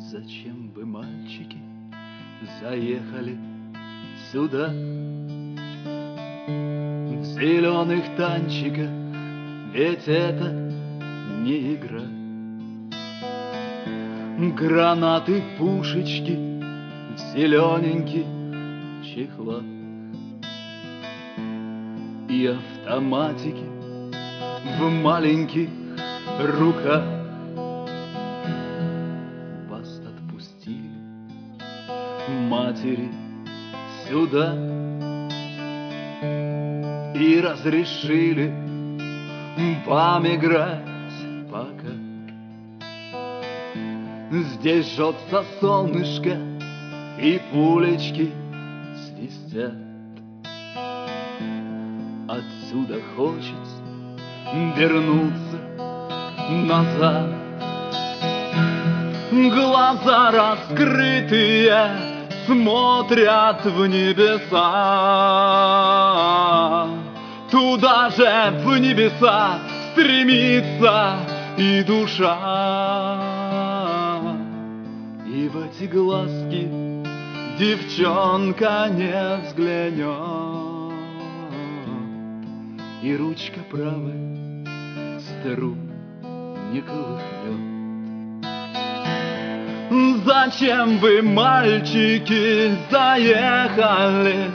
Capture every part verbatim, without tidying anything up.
Зачем вы, мальчики, заехали сюда? В зеленых танчиках, ведь это не игра. Гранаты, пушечки в зелененьких чехлах и автоматики в маленьких руках. Вас отпустили матери сюда и разрешили вам играть пока. Здесь жжется солнышко и пулечки свистят. Отсюда хочется вернуться назад. Глаза раскрытые смотрят в небеса. Туда же в небеса стремится и душа. И в эти глазки девчонка не взглянет, и ручка правая струн не колыхнет. Зачем вы, мальчики, заехали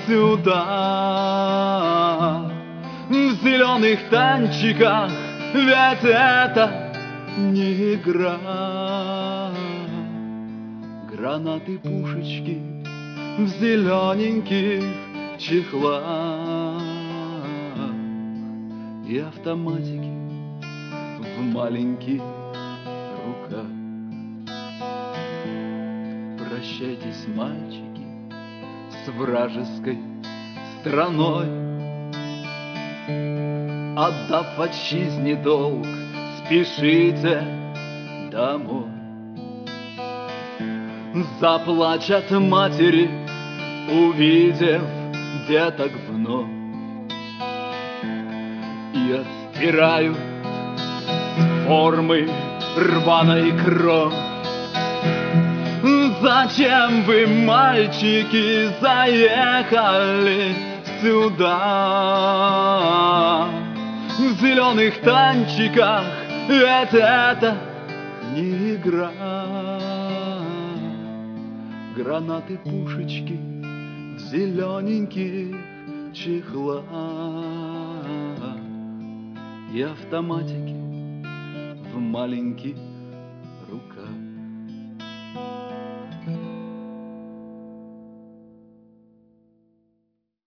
сюда? В зеленых танчиках, ведь это не игра. Гранаты, пушечки в зелененьких чехлах и автоматики в маленьких руках. Прощайтесь, мальчики, с вражеской страной, отдав отчизне долг, спешите домой. Заплачут матери, увидев деток вновь, и отстирают с формы рваной кровь. Зачем вы, мальчики, заехали сюда? В зеленых танчиках, ведь это не игра. Гранаты, пушечки в зелененьких чехлах и автоматики в маленьких руках.